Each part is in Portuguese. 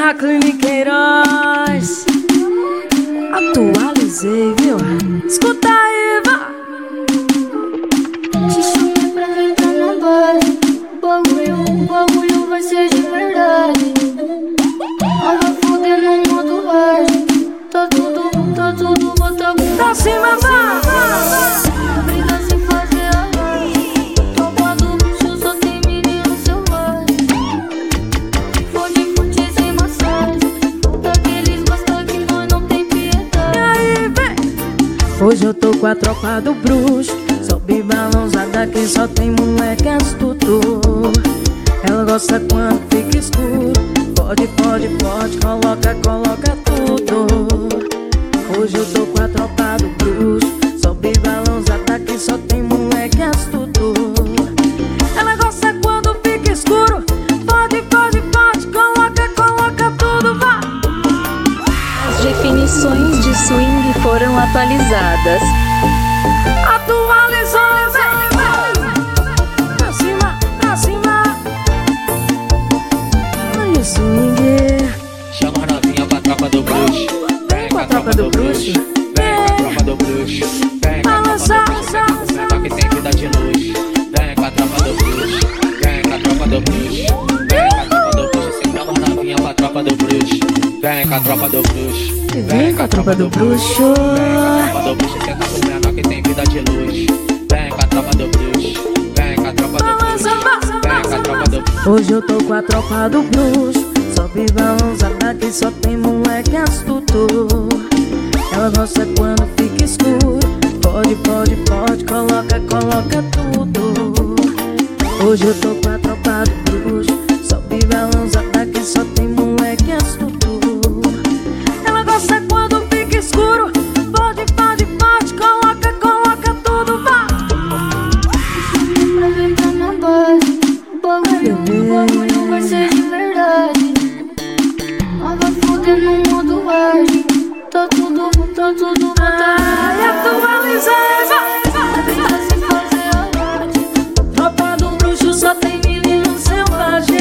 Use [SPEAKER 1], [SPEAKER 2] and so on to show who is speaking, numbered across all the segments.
[SPEAKER 1] Jacqueline Queiroz. Atualizei, viu? Escuta aí, vá.
[SPEAKER 2] Te chamei pra entrar na base. O bagulho vai ser de verdade. Ela fuder no modo hard. Tá tudo, bota
[SPEAKER 1] pra cima, vá.
[SPEAKER 2] Briga sem fazer arraso. Tropa do bruxo, só tem menino selvagem. Fode sem massagem. Daqueles gosta que nós não tem piedade.
[SPEAKER 1] E aí, vem. Hoje eu tô com a tropa do bruxo. Sobe balançada que só tem moleque astuto. Ela gosta quando fica escuro. Pode, coloca tudo. Hoje eu tô com a tropa do bruxo. Sobe balançada que só tem moleque astuto. Ela gosta quando fica escuro. Pode, coloca tudo, vá.
[SPEAKER 3] As definições de swing foram atualizadas.
[SPEAKER 1] Atualizou, vem. Pra cima. Olha o swing.
[SPEAKER 4] Chama a novinha pra tropa do bruxo.
[SPEAKER 1] Vem com a tropa do bruxo.
[SPEAKER 4] Vem com a tropa do bruxo. Vem com a tropa do bruxo. Só que tem vida de luz. Vem com a tropa do bruxo. Vem com a tropa do bruxo. Vem com a tropa do bruxo. Chama a novinha pra tropa do bruxo. Vem com a tropa do bruxo.
[SPEAKER 1] Vem com a tropa do bruxo.
[SPEAKER 4] Vem com a tropa do bruxo. Cê tá com menor que tem vida de luz. Vem com a tropa do bruxo. Vem com a tropa do bruxo. Vem com a tropa do bruxo.
[SPEAKER 1] Hoje eu tô com a tropa do bruxo. Sobe balançada que só tem moleque astuto. Ela gosta quando fica escuro. Pode, coloca tudo. Hoje eu tô com a tropa do bruxo. Sobe balançada que só tem moleque astuto. Ela gosta quando fica escuro. Pode, coloca tudo, vá.
[SPEAKER 2] Pra entrar na base. O bagulho vai ser de verdade. Ela fuder no modo hard. Tá tudo, bota
[SPEAKER 1] Ai, atualizei, vá.
[SPEAKER 2] Briga sem fazer arraso.
[SPEAKER 1] Tropa do bruxo só tem menino selvagem.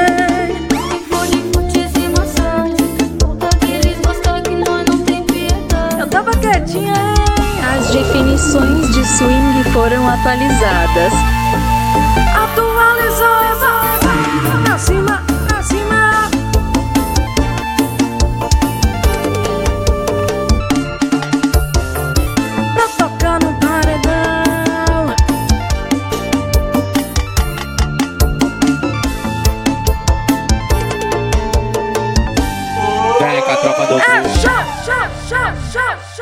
[SPEAKER 2] Fode sem massagem. Daqueles gosta que nós não tem piedade.
[SPEAKER 1] Eu tava quietinha, hein?
[SPEAKER 3] As definições de swing foram atualizadas.
[SPEAKER 1] Atualizou, vá. Pra cima. Pra tocar no paredão.
[SPEAKER 4] Vem com a tropa do bruxo.
[SPEAKER 1] É chá.